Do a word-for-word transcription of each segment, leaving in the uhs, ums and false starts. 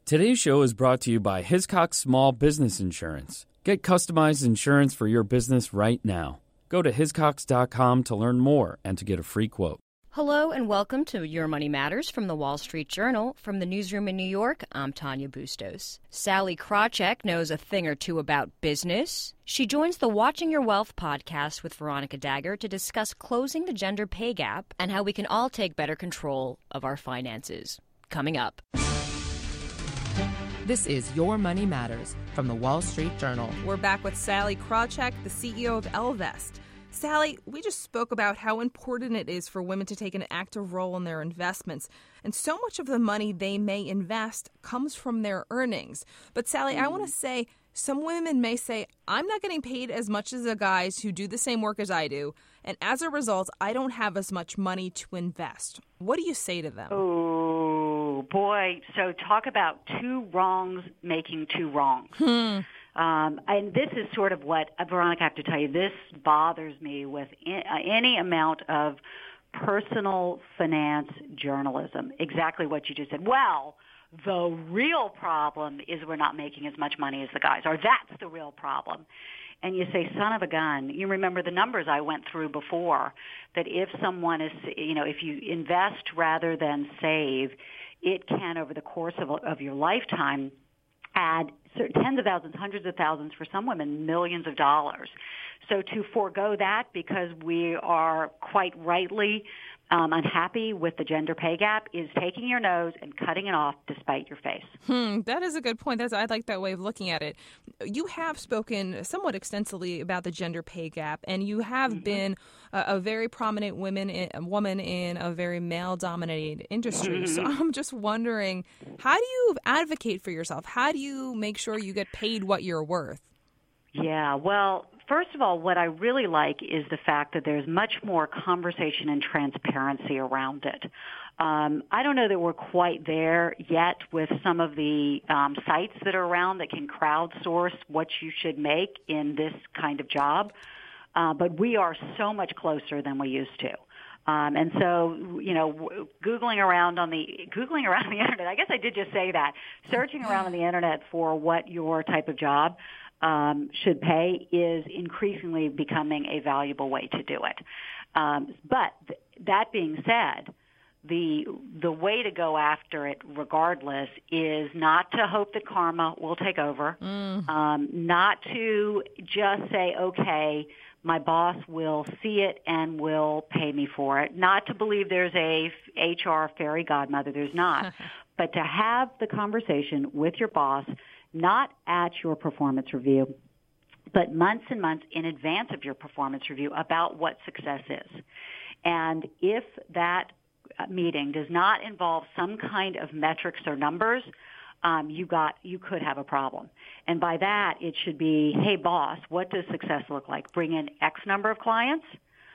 Today's show is brought to you by Hiscox Small Business Insurance. Get customized insurance for your business right now. Go to hiscox dot com to learn more and to get a free quote. Hello and welcome to Your Money Matters from the Wall Street Journal. From the newsroom in New York, I'm Tanya Bustos. Sally Krawcheck knows a thing or two about business. She joins the Watching Your Wealth podcast with Veronica Dagher to discuss closing the gender pay gap and how we can all take better control of our finances. Coming up. This is Your Money Matters from the Wall Street Journal. We're back with Sally Krawcheck, the C E O of Ellevest. Sally, we just spoke about how important it is for women to take an active role in their investments. And so much of the money they may invest comes from their earnings. But Sally, I want to say some women may say, I'm not getting paid as much as the guys who do the same work as I do. And as a result, I don't have as much money to invest. What do you say to them? Oh, boy. So talk about two wrongs making two wrongs. Hmm. Um, and this is sort of what, uh, Veronica, I have to tell you, this bothers me with in, uh, any amount of personal finance journalism. Exactly what you just said. Well, the real problem is we're not making as much money as the guys, or that's the real problem. And you say, son of a gun. You remember the numbers I went through before, that if someone is, you know, if you invest rather than save, it can, over the course of, of your lifetime, add tens of thousands, hundreds of thousands, for some women, millions of dollars. So to forego that because we are quite rightly um, unhappy with the gender pay gap is taking your nose and cutting it off to spite your face. Hmm, that is a good point. That's, I like that way of looking at it. You have spoken somewhat extensively about the gender pay gap, and you have mm-hmm. been a, a very prominent woman in, a woman in a very male-dominated industry. Mm-hmm. So I'm just wondering, how do you advocate for yourself? How do you make sure you get paid what you're worth? Yeah, well, first of all, what I really like is the fact that there's much more conversation and transparency around it. Um, I don't know that we're quite there yet with some of the um, sites that are around that can crowdsource what you should make in this kind of job, uh, but we are so much closer than we used to. Um, and so, you know, Googling around on the Googling around the internet, I guess I did just say that, searching around on the internet for what your type of job Um, should pay is increasingly becoming a valuable way to do it. Um, but th- that being said, the the way to go after it regardless is not to hope that karma will take over, mm. um, not to just say, okay, my boss will see it and will pay me for it, not to believe there's a H R fairy godmother, there's not, but to have the conversation with your boss, not at your performance review, but months and months in advance of your performance review about what success is. And if that meeting does not involve some kind of metrics or numbers, um, you got you could have a problem. And by that, it should be, hey, boss, what does success look like? Bring in X number of clients,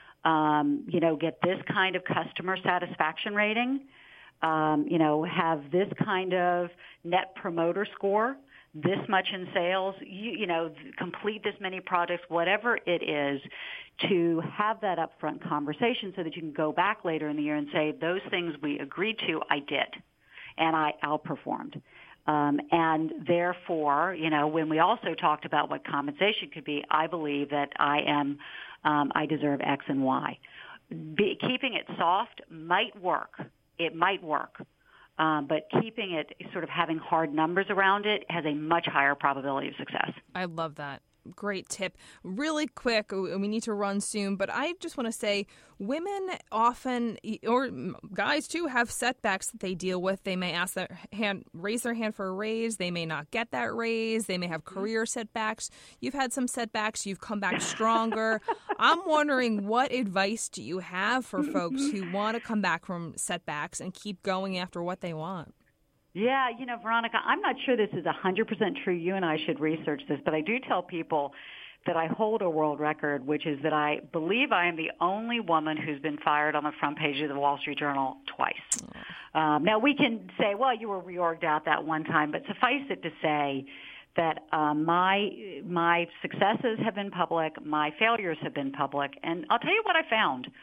um, you know, get this kind of customer satisfaction rating, um, you know, have this kind of net promoter score, this much in sales, you, you know, complete this many projects, whatever it is, to have that upfront conversation so that you can go back later in the year and say, those things we agreed to, I did, and I outperformed. Um, and therefore, you know, when we also talked about what compensation could be, I believe that I am, um, I deserve X and Y. Be, keeping it soft might work. It might work. Um, but keeping it, sort of having hard numbers around it, has a much higher probability of success. I love that. Great tip. Really quick, we need to run soon, but I just want to say women often, or guys too, have setbacks that they deal with. They may ask their hand, raise their hand for a raise. They may not get that raise. They may have career setbacks. You've had some setbacks. You've come back stronger. I'm wondering, what advice do you have for folks who want to come back from setbacks and keep going after what they want? Yeah, you know, Veronica, I'm not sure this is one hundred percent true. You and I should research this, but I do tell people that I hold a world record, which is that I believe I am the only woman who's been fired on the front page of the Wall Street Journal twice. Um, now, we can say, well, you were reorged out that one time, but suffice it to say that um, my my successes have been public, my failures have been public, and I'll tell you what I found.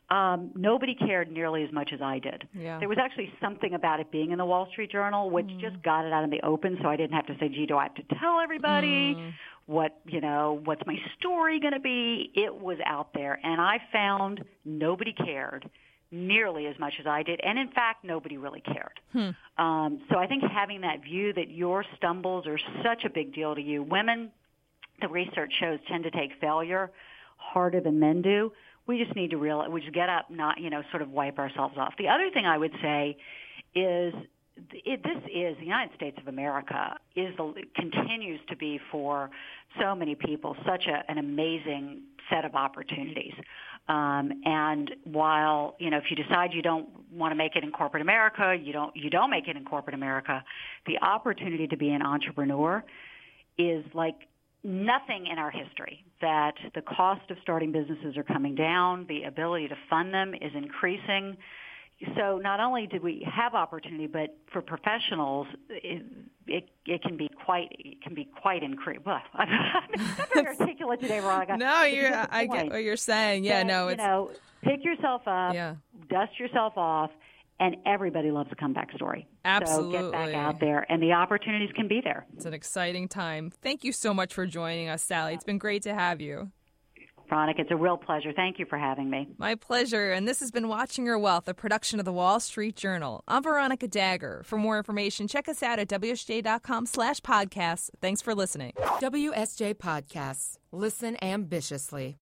um, nobody cared nearly as much as I did. Yeah. There was actually something about it being in the Wall Street Journal, which mm. just got it out in the open, so I didn't have to say, gee, do I have to tell everybody mm. what, you know, what's my story going to be? It was out there, and I found nobody cared nearly as much as I did, and in fact, nobody really cared. Hmm. Um, so I think having that view that your stumbles are such a big deal to you, women, the research shows, tend to take failure harder than men do. We just need to realize, we just get up, not, you know, sort of wipe ourselves off. The other thing I would say is it, this is, the United States of America is the, continues to be for so many people such a, an amazing set of opportunities. Um, and while, you know, if you decide you don't want to make it in corporate America, you don't, you don't make it in corporate America, the opportunity to be an entrepreneur is like nothing in our history. That the cost of starting businesses are coming down, the ability to fund them is increasing. So not only did we have opportunity, but for professionals, it, it, it can be quite it can be quite increased. Well, I'm not very articulate today, Veronica. No, you're. I get what you're saying. Yeah, but, no, it's you know, pick yourself up, yeah. dust yourself off, and everybody loves a comeback story. Absolutely. So get back out there, and the opportunities can be there. It's an exciting time. Thank you so much for joining us, Sally. It's been great to have you. Veronica, it's a real pleasure. Thank you for having me. My pleasure. And this has been Watching Your Wealth, a production of the Wall Street Journal. I'm Veronica Dagher. For more information, check us out at W S J dot com slash podcasts. Thanks for listening. W S J Podcasts. Listen ambitiously.